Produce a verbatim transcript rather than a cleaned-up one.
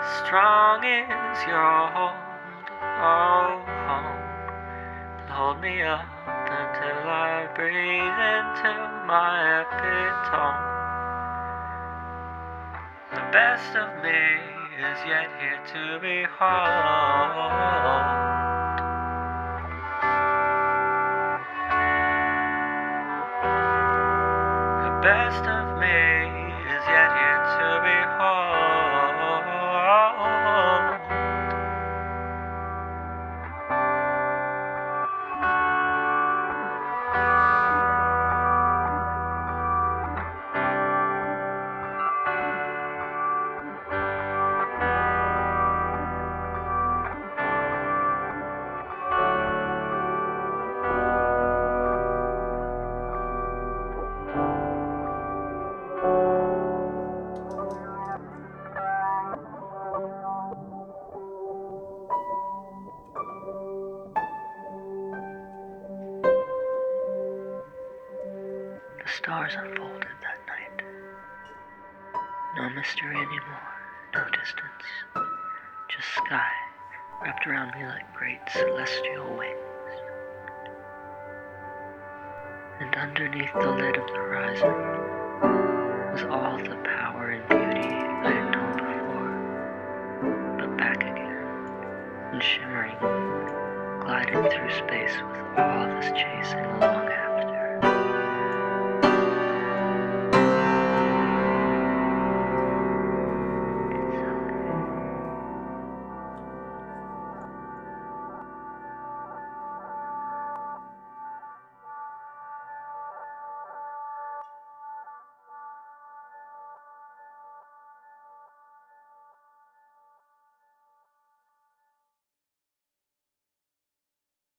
Strong is your hold, oh, hold, hold me up until I breathe into my epitome. The best of me is yet here to behold. The best of me is yet here to behold. The stars unfolded that night. No mystery anymore, no distance. Just sky wrapped around me like great celestial wings. And underneath the lid of the horizon was all the power and beauty I had known before, but back again, and shimmering, gliding through space with all this chasing along.